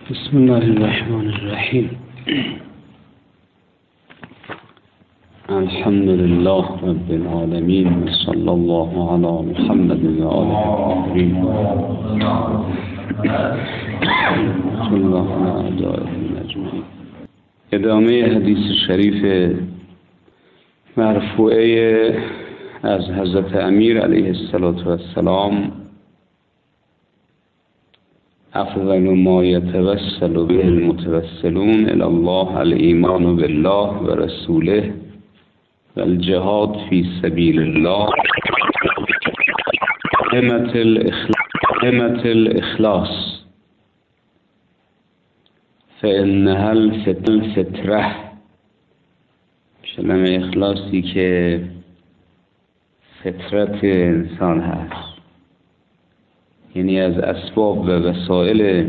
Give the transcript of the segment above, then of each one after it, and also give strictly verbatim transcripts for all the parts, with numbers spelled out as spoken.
بسم الله الرحمن الرحیم. الحمد لله رب العالمین، صلی الله علی محمد و آله الطاهرین. صلی الله علی اعدائهم اجمعین. ادامه حدیث شریف مرفوعه از حضرت امیر علیه السلام: افضل ما یتوسل به المتوسلون الی الله الایمان بالله و رسوله و الجهاد فی سبیل الله همت الاخلاص فانها الفتره. کلمه اخلاصی که فطرت انسان هست، یعنی از اسباب و وسایل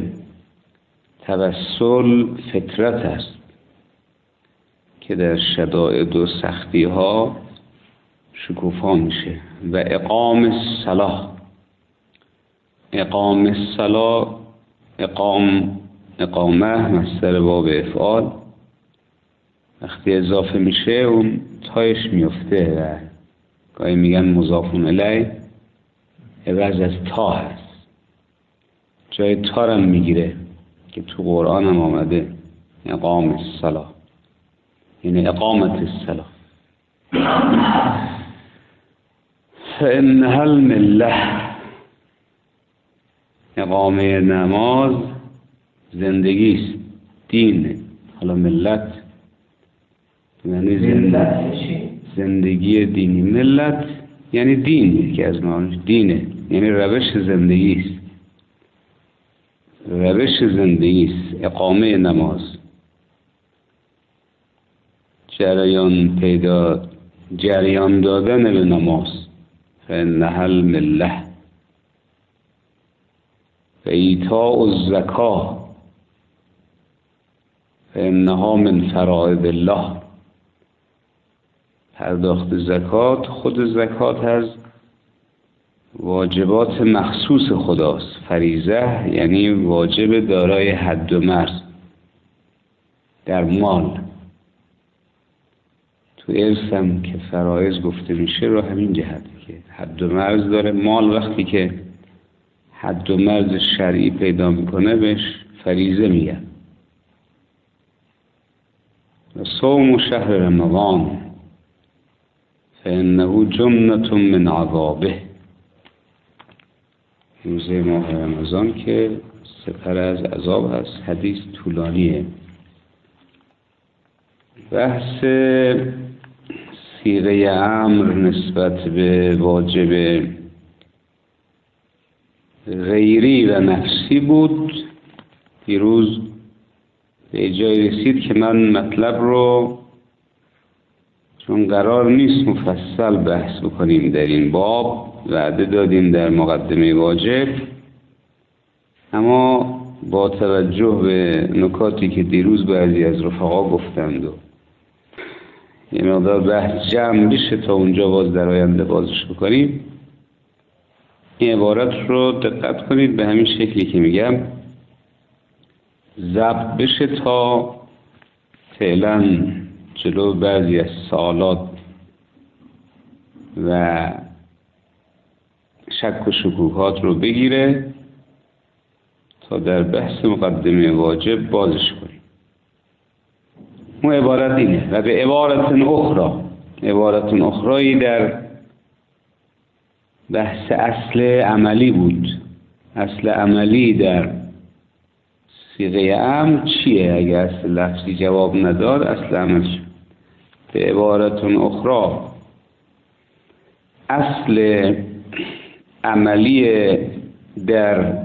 توسل فطرت است که در شدائد و سختی ها شکوفا میشه. و اقام الصلاة، اقام الصلاة، اقام اقامه مصدر باب افعال، وقتی اضافه میشه اون تایش میفته و گاهی میگن مضافون الیه عوض از تا هست، جای تارم میگیره که تو قرآن هم آمده اقام الصلاة، یعنی اقامت الصلاة. فانها المله، اقامه نماز زندگی است، دین. حالا ملت یعنی زندگی, زندگی دینی. ملت یعنی دین، که از معانیش دینه، یعنی روش زندگی است، روش زندگی است. اقامه نماز، جریان پیدا، جریان دادن به نماز. فانها المله. و ایتاء الزکاة فانها من فرائض الله. پرداخت زکات، خود زکات از واجبات مخصوص خداست. فریضه یعنی واجب دارای حد و مرز در مال. تو ارث هم که فرایض گفته میشه رو همین جهته که حد و مرز داره. مال وقتی که حد و مرز شرعی پیدا میکنه بهش فریضه میگن. و صوم شهر رمضان فانه جنة من عذابه. روزه ماه رمضان که سپر از عذاب هست. حدیث طولانیه. بحث صیغه امر نسبت به واجب غیری و نفسی بود. دیروز به جای رسید که من مطلب رو، چون قرار نیست مفصل بحث بکنیم در این باب، وعده دادیم در مقدمه واجب، اما با توجه به نکاتی که دیروز بعضی از رفقا گفتند و یه مقدار بحث جمع بشه تا اونجا باز در آینده بازش بکنیم، این عبارت رو دقت کنید به همین شکلی که میگم ضبط بشه تا فعلا جلو بعضی از سوالات و شک و شکوکات رو بگیره تا در بحث مقدمه واجب بازش کنیم. اون عبارت اینه: و به عبارت اخرى، عبارت اخرایی در بحث اصل عملی بود. اصل عملی در صیغه امر چیه؟ اگه اصل لفظی جواب نداد اصل عمل چیه؟ به عبارت اخرى اصل عملی در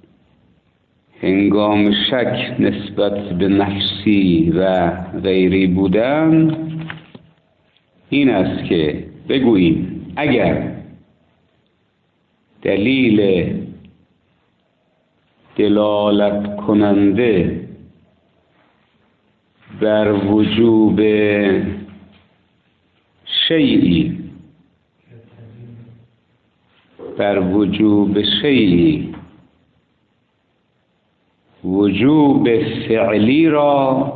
هنگام شک نسبت به نفسی و غیری بودن این است که بگوییم اگر دلیل دلالت کننده بر وجوب شیئی بر وجوب شیئی وجوب فعلی را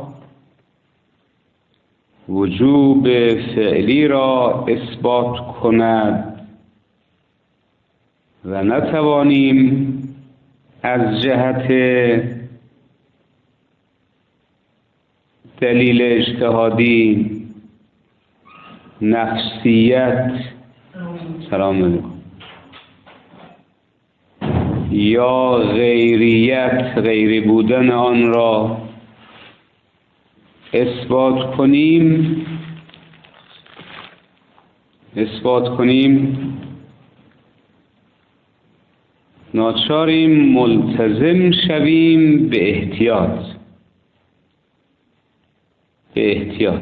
وجوب فعلی را اثبات کند و نتوانیم از جهت دلیل اجتهادی نفسیت سلام علیکم یا غیریت غیری بودن آن را اثبات کنیم اثبات کنیم ناچاریم ملتزم شویم به احتیاط به احتیاط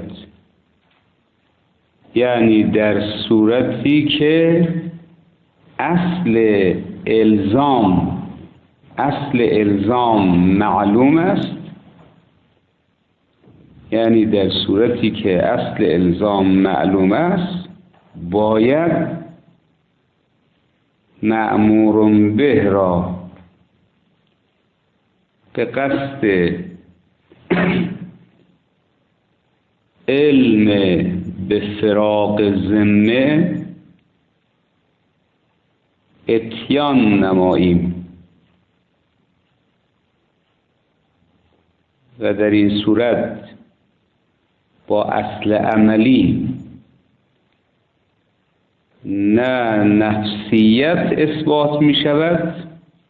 یعنی در صورتی که اصل الزام اصل الزام معلوم است، یعنی در صورتی که اصل الزام معلوم است باید مأمور به را به قصد علم به فراق ذمه اتیان نماییم و در این صورت با اصل عملی نه نفسیت اثبات می شود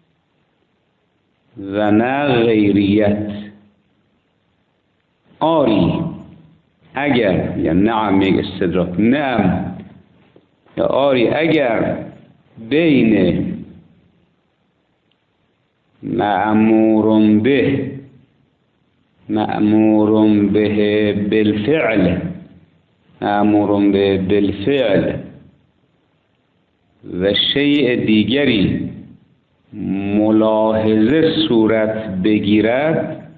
و نه غیریت. آری اگر یا نعم یک استدراک نعم یا آری اگر بین مأمور به مأمور به بالفعل مأمور به بالفعل و شیء دیگری ملاحظه صورت بگیرد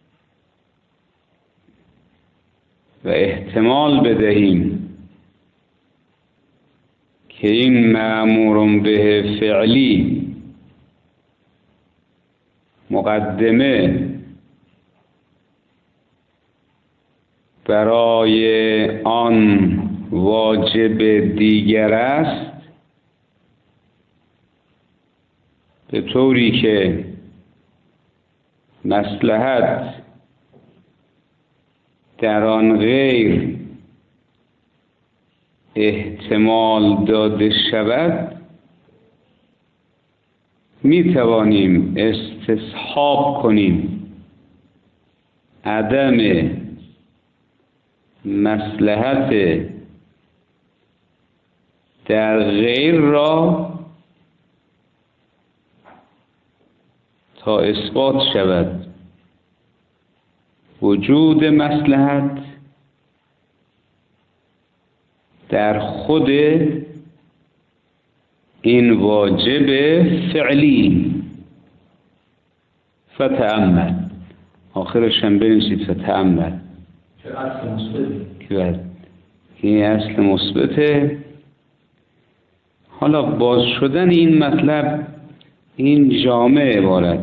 و احتمال بدهیم که این مأمور به فعلی مقدمه برای آن واجب دیگر است، به طوری که مصلحت در آن غیر احتمال داده شود، می توانیم استصحاب کنیم عدم مصلحت در غیر را تا اثبات شود وجود مصلحت در خود این واجب فعلی. فتأمل آخرش هم بنویسید فتأمل چه اصل مثبته که این اصل مثبته. حالا باز شدن این مطلب این جامع عبارت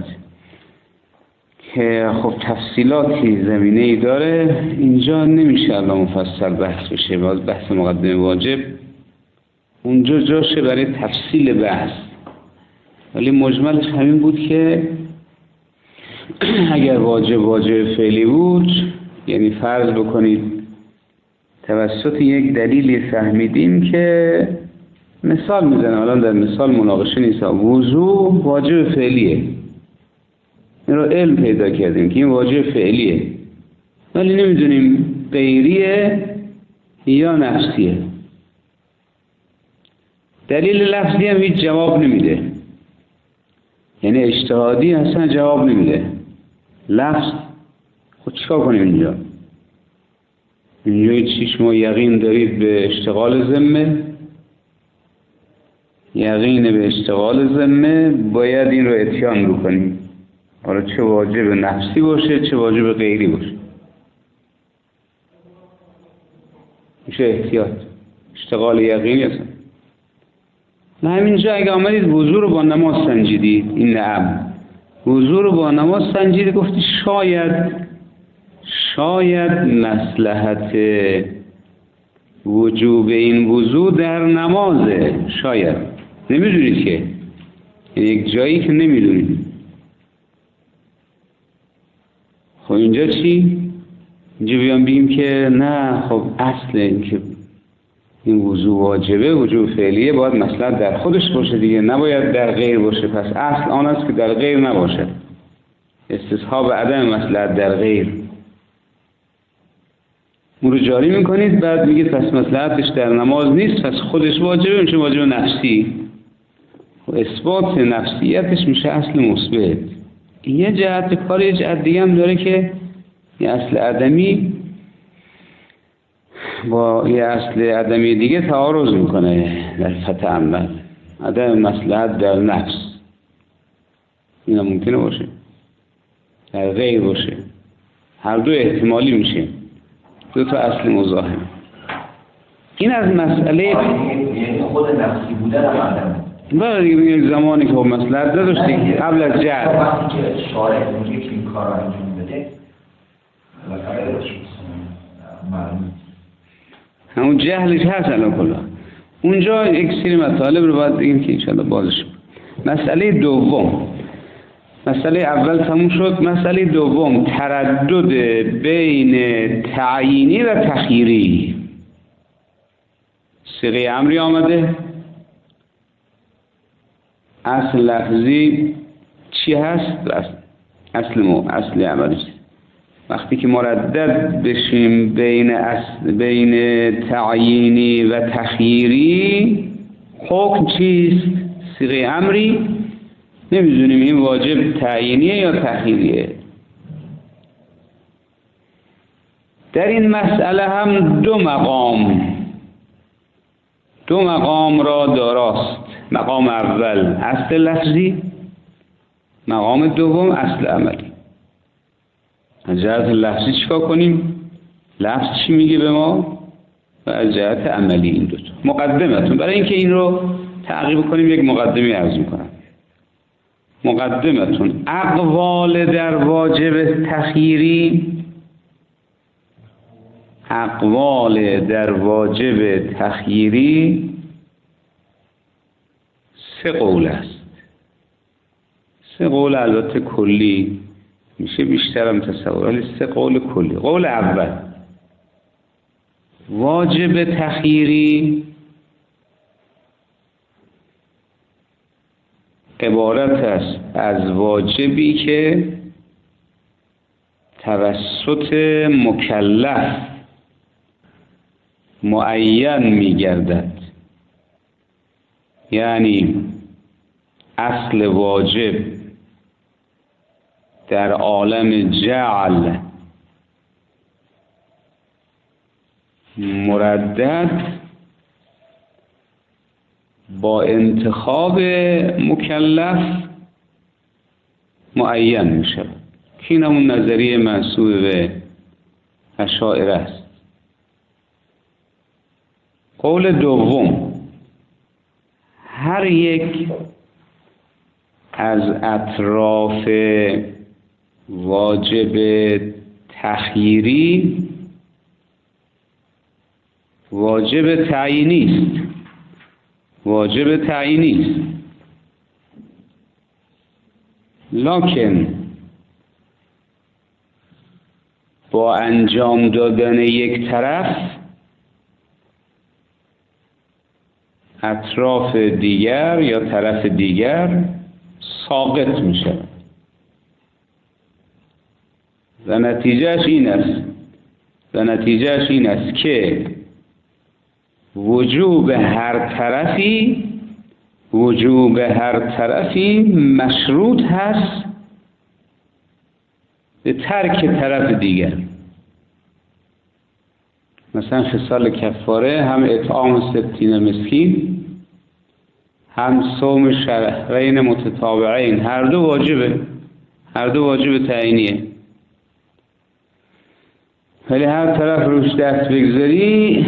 که خب تفصیلاتی زمینه ای داره، اینجا نمیشه الان مفصل بحث بشه، باز بحث مقدمه واجب اونجا جاشه برای تفصیل بحث، ولی مجملش همین بود که اگر واجب واجب فعلی بود، یعنی فرض بکنید توسط یک دلیلی فهمیدیم که مثال میزنم، الان در مثال مناقشه نیست، وضو واجب فعلیه، این رو علم پیدا کردیم که این واجب فعلیه، ولی نمیدونیم غیریه یا نفسیه. دلیل لفظی هم هیچ جواب نمیده، یعنی اجتهادی اصلا جواب نمیده. لفظ خود چیکار کنیم اینجا؟ اینجا چی شما یقین دارید به اشتغال ذمه؟ یقین به اشتغال ذمه باید این رو اتیان بکنیم، حالا چه واجب نفسی باشه چه واجب غیری باشه، میشه احتیاط اشتغال یقینی هستن. نه همینجا اگه آمدید وضو رو با نماز سنجیدید، این نعم وضو رو با نماز سنجید، گفتی شاید شاید مصلحت وجوب این وضو در نمازه، شاید نمیدونید که، یک جایی که نمیدونید. خب اینجا چی؟ اینجا بیان بگیم که نه خب اصل این که این وضو واجبه، وجوب فعلیه، باید مصلحت در خودش باشه دیگه، نباید در غیر باشه. پس اصل آن است که در غیر نباشه، استصحاب عدم مصلحت در غیر. اون رو جاری میکنید، بعد میگید پس مصلحتش در نماز نیست، پس خودش واجبه، میشه واجب نفسی. و اثبات نفسیتش میشه اصل مثبت. یه جهت کار، یه جهت دیگه هم داره که یه اصل عدمی با یه اصل عدمی دیگه تعارض میکنه در فتح عمل. عدم مصلحت در نفس، این هم ممکنه باشه، در غیر باشه، هر دو احتمالی میشه، دو تا اصل مزاحم. این از مسئله یعنی خود نفسی بوده در عدم. بله دیگه، یک زمانی که مصلحت نداشتی قبل از جهل، وقتی که شارع میگه که این کار رو انجام بده بالاخره باشه معلوم همون جهلش هست الان کلا. اونجا یک سری مطالب رو باید بگیم که انشاءالله بازش. مسئله دوم، مسئله اول تموم شد. مسئله دوم تردد بین تعیینی و تخییری. صیغه امری آمده، اصل لفظی چی هست؟ اصل مو اصل عملی. وقتی که مردد بشیم بین اصل بین تعیینی و تخییری، حکم چیست؟ صیغه امری، نمیدونیم این واجب تعیینیه یا تخییریه. در این مسئله هم دو مقام دو مقام را داراست. مقام اول اصل لفظی، مقام دوم اصل عملی. از جهت لفظی چیکار کنیم؟ لفظ چی میگه به ما؟ و از جهت عملی این دوتا. مقدمتون، برای اینکه این رو تعقیب کنیم یک مقدمه عرض میکنم. مقدمتون، اقوال در واجب تخییری، اقوال در واجب تخییری سه قول است. سه قول البته کلی میشه بیشترم تصور، ولی سه قول کلی. قول اول، واجب تخییری عبارت است از واجبی که توسط مکلف معین می‌گردد. یعنی اصل واجب در عالم جعل مردد با انتخاب مکلف معین می شود. این همون نظریه منسوب به اشاعره است. قول دوم، هر یک از اطراف واجب تخییری واجب تعیینی است. واجب تعیینی است، لکن با انجام دادن یک طرف اطراف دیگر یا طرف دیگر ساقط می شود و نتیجهش این است و نتیجهش این است که وجوب هر طرفی وجوب هر طرفی مشروط هست به ترک طرف دیگر. مثلا خصال کفاره هم اطعام ستین مسکین، هم صوم شهرین متتابعین، هر دو واجبه، هر دو واجب تعیینیه. ولی هر طرف روش دست بگذاری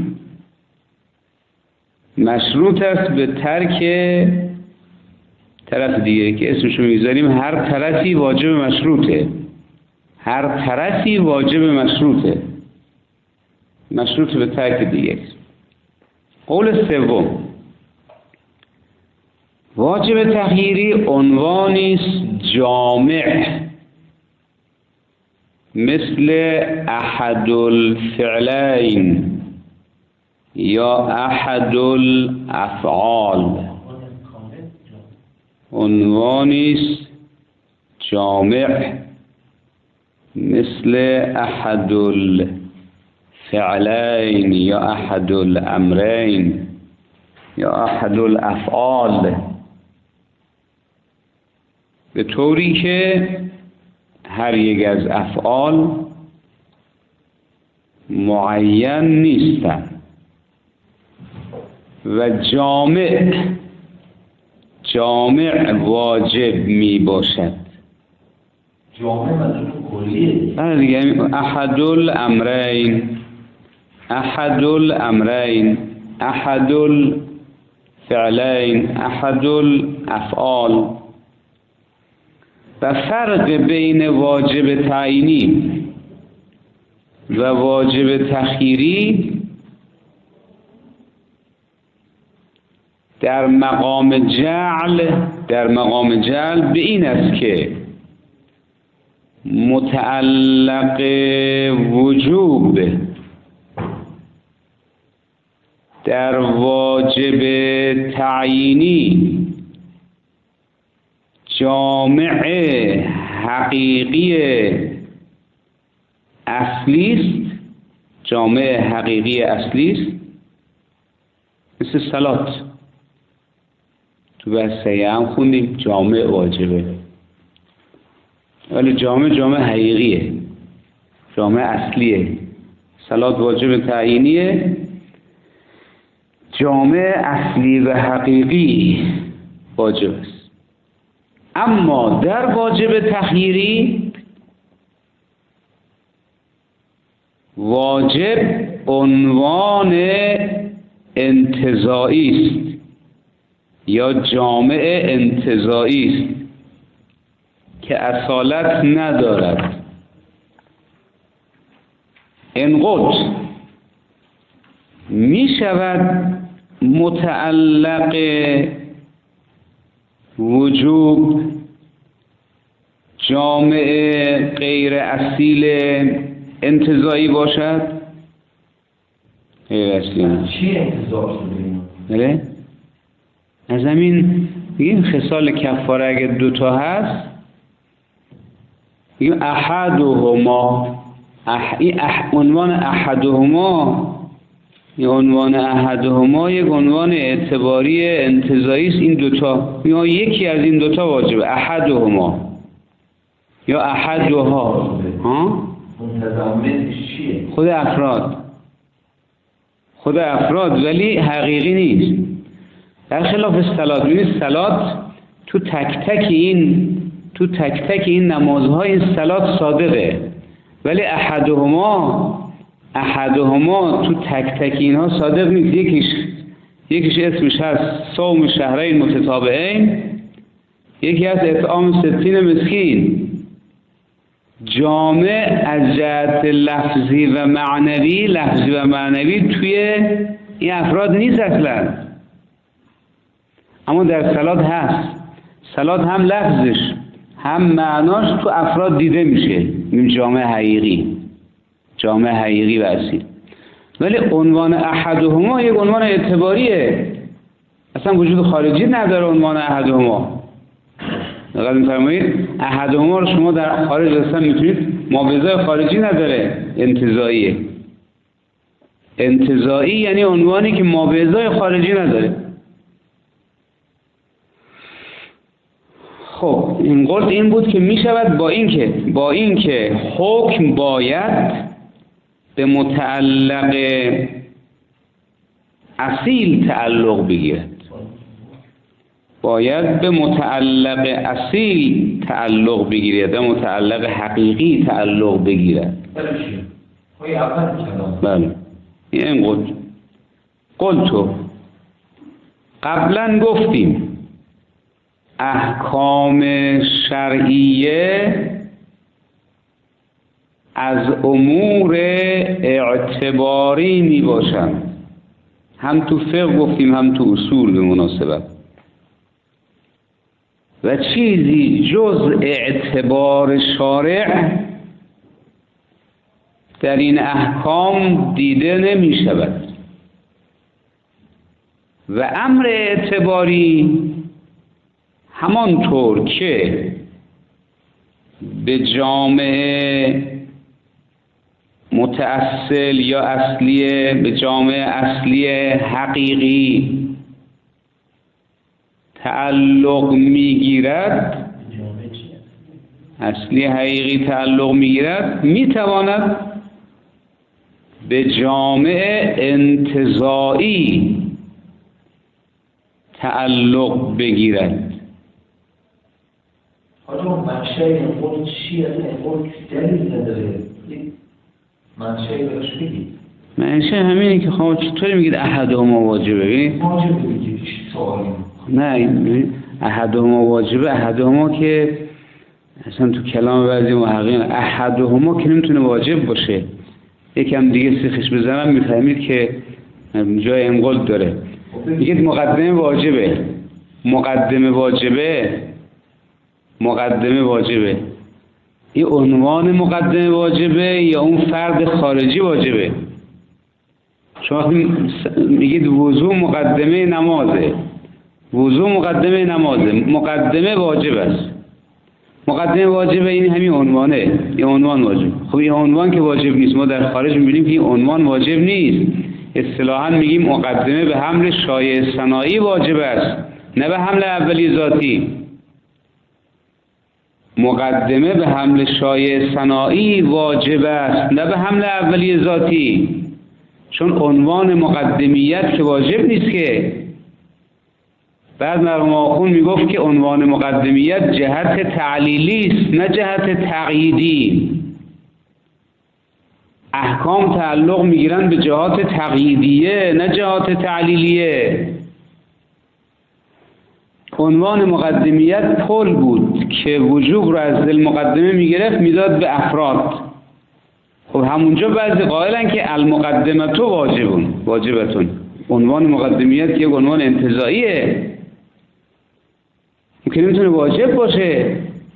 مشروط است به ترک طرف دیگه که اسمشو میذاریم هر طرفی واجب مشروطه، هر طرفی واجب مشروطه، مشروط به ترک دیگه. قول سوم، واجب تخییری عنوانی است جامع مثل احد الفعلین یا احد الافعال، عنوانی است جامع مثل احد الفعلین یا احد الامرین یا احد الافعال، به طوری که هر یک از افعال معین نیستند و جامع جامع واجب می باشد. جامع مدرون کلیه. بله دیگه، احد الامرین، احد الامرین، احد الفعلین، احد الافعال. و فرق بین واجب تعیینی و واجب تخییری در مقام جعل در مقام جعل به این است که متعلق وجوب در واجب تعیینی جامع حقیقی اصلی است، جامع حقیقی اصلی است، مثل صلات تو بحثه هم خوندیم جامع واجبه، ولی جامع جامع حقیقیه، جامع اصلیه. صلات واجب تعیینیه، جامع اصلی و حقیقی واجب است. اما در واجب تخییری واجب عنوان انتزاعی است یا جامع انتزاعی است که اصالت ندارد. انقض می شود متعلق وجوب جامع غیر اصیل انتزاعی باشد؟ غیر اصیل چی انتزاع شده؟ بله؟ از همین بگیم خصال کفاره اگه دوتا هست بگیم احدهما اح... این اح... عنوان احدهما این عنوان احدهما یک عنوان اعتباری انتزاعی است. این دوتا یا یکی از این دوتا واجبه، احدهما یا احدها. ها؟ متضمنش چیه؟ خود افراد خود افراد ولی حقیقی نیست. در خلاف صلات، ببینید صلات تو تک تک این تو تک تک این نمازهای این صلات صادقه، ولی احدهما احدهما تو تک تک اینها صادق نیست. یکیش یکیش اسمش هست صوم شهرین متتابعین، یکی از اطعام ستین مسکین. جامع از جهت لفظی و معنوی لفظی و معنوی توی این افراد نیست اصلا، اما در صلات هست. صلات هم لفظش هم معناش تو افراد دیده میشه، این جامع حقیقی، جامع حقیقی و اصیل. ولی عنوان احدهما یک عنوان اعتباریه، اصلا وجود خارجی نداره. عنوان احدهما دقیق می‌فرمایید، احدهما رو شما در خارج اصلا میتونید ماویزای خارجی نداره، انتزاعیه. انتزاعی یعنی عنوانی که ماویزای خارجی نداره. خب این قول این بود که می شود با این که با این که حکم باید به متعلق اصیل تعلق بگیرد، باید به متعلق اصیل تعلق بگیرد، به متعلق حقیقی تعلق بگیرد. بله این قول قول تو قبلا گفتیم احکام شرعیه از امور اعتباری می باشند، هم تو فقه گفتیم هم تو اصول به مناسبت، و چیزی جز اعتبار شارع در این احکام دیده نمی شود. و امر اعتباری همانطور که به جامعه متأصل یا اصلیه، به جامعه اصلی حقیقی تعلق میگیرد، اصلی حقیقی تعلق میگیرد، میتواند به جامعه انتزاعی تعلق بگیرد. حالا منشأ خود چی از این خود دلیل نداره؟ منشأ براش بگید. منشأ همینه که خب چطوری میگید احدهما واجبه؟ ببین واجبه بگید سوالی. نه احدهما واجبه، احدهما که اصلا تو کلام بعضی محققین احدهما که نمیتونه واجب باشه. یکم دیگه سیخش بزنم میفهمید که جای انقلاب داره. میگید مقدمه واجبه، مقدمه واجبه، مقدمه واجبه. این عنوان مقدمه واجبه یا اون فرد خارجی واجبه؟ شما میگید وضو مقدمه نمازه، وضو مقدمه نمازه، مقدمه واجب است. مقدمه واجبه این همین عنوانه، این عنوان واجب. خب این عنوان که واجب نیست، ما در خارج میبینیم که این عنوان واجب نیست. اصطلاحاً میگیم مقدمه به حمل شایع ثنایی واجب است، نه به حمل اولی ذاتی. مقدمه به حمل شایع ثنایی واجب است، نه به حمل اولی ذاتی. چون عنوان مقدمیت که واجب نیست که. بعد مرحوم آخوند میگفت که عنوان مقدمیت جهت تعلیلی است، نه جهت تقییدی. احکام تعلق میگیرن به جهات تقییدیه، نه جهات تعلیلیه. عنوان مقدمیت پل بود که وجوب رو از دل مقدمه میگرفت میداد به افراد. خب همونجا بعضی قائلن که المقدمتو واجبون، واجبتون. عنوان مقدمیت که عنوان انتزاعیه، که نمیتونه واجب باشه.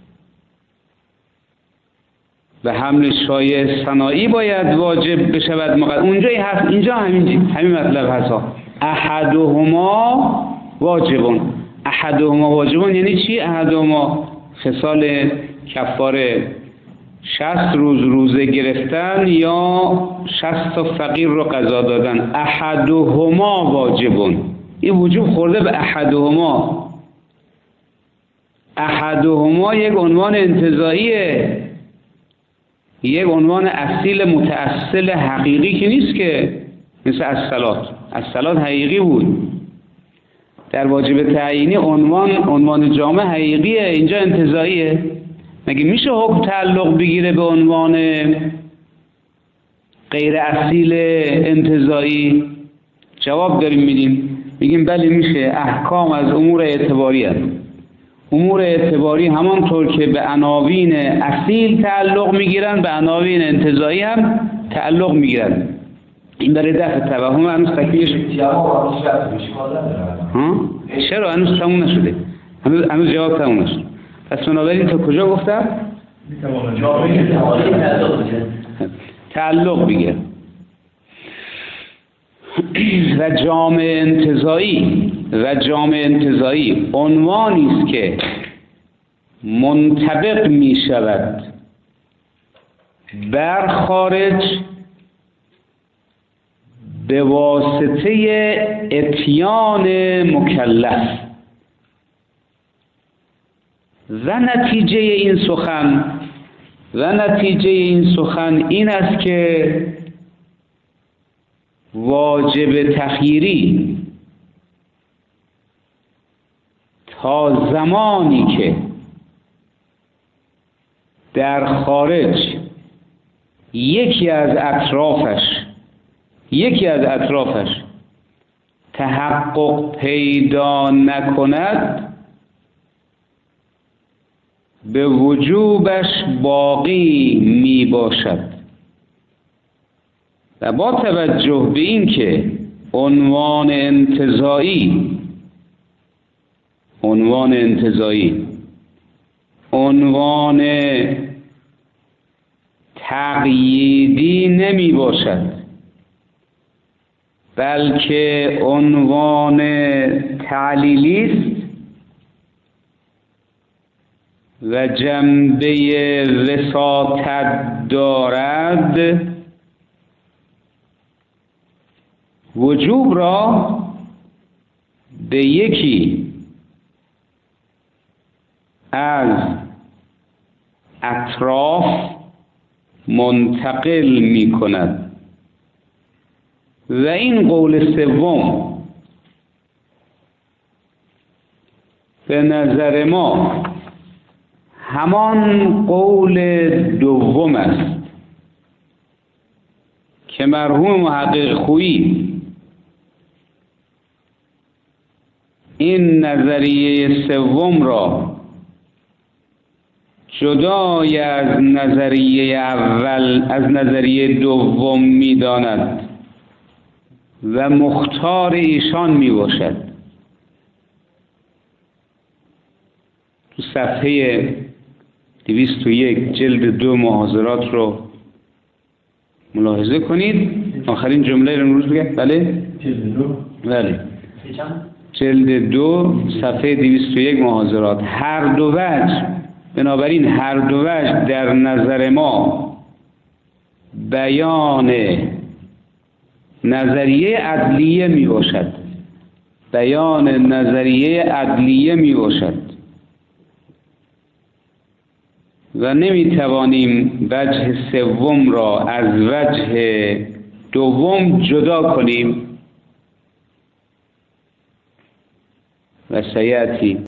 به حمل شایع ثنایی باید واجب بشود مقدم. اونجا هست، اینجا همین همین مطلب هست. احدهما واجبون. احدهما واجبون یعنی چی؟ احدهما خصال کفاره شصت روز روزه گرفتن یا شصت تا فقیر رو قضا دادن. احدهما واجبون. این وجوب خورده به احدهما. احدهما یک عنوان انتزاعیه، یک عنوان اصیل متأصل حقیقی که نیست که، مثل الصلات. الصلات حقیقی بود. در واجب تعیینی عنوان عنوان جامع حقیقیه، اینجا انتزاعیه. مگه میشه حکم تعلق بگیره به عنوان غیر اصیل انتزاعی؟ جواب داریم میدیم، میگیم بله میشه. احکام از امور اعتباری هست. امور اعتباری همانطور که به عناوین اصیل تعلق میگیرن، به عناوین انتزاعی هم تعلق میگیرن. این برای دفع توهم. هنوز تکمیلش ها؟ چرا هنوز تموم نشده؟ هنوز هنوز جواب تموم نشده. پس بنابراین تا کجا گفتم؟ تعلق بگیر. و جامع انتزاعی و جامع انتزاعی عنوانی است که منطبق می شود بر خارج به واسطه اتیان مکلف. و نتیجه این سخن و نتیجه این سخن این است که واجب تخییری تا زمانی که در خارج یکی از اطرافش یکی از اطرافش تحقق پیدا نکند، به وجوبش باقی می باشد و با توجه به این که عنوان انتزاعی عنوان انتزاعی عنوان تقییدی نمی باشد بلکه عنوان تعلیلی است و جنبه وساطت دارد، وجوب را به یکی از اطراف منتقل می کند و این قول سوم به نظر ما همان قول دوم است که مرحوم محقق خویی این نظریه سوم را جدای از نظریه اول از نظریه دوم می‌داند و مختار ایشان می باشد. تو صفحه دویست و یک جلد دو محاضرات رو ملاحظه کنید. آخرین جمله رو امروز بگم. بله؟ جلد دو بله. جلد دو صفحه دویست و یک محاضرات. هر دو وجه، بنابراین هر دو وجه در نظر ما بیان نظریه عدلیه می باشد. بیان نظریه عدلیه می باشد و نمی توانیم وجه سوم را از وجه دوم جدا کنیم و سیأتی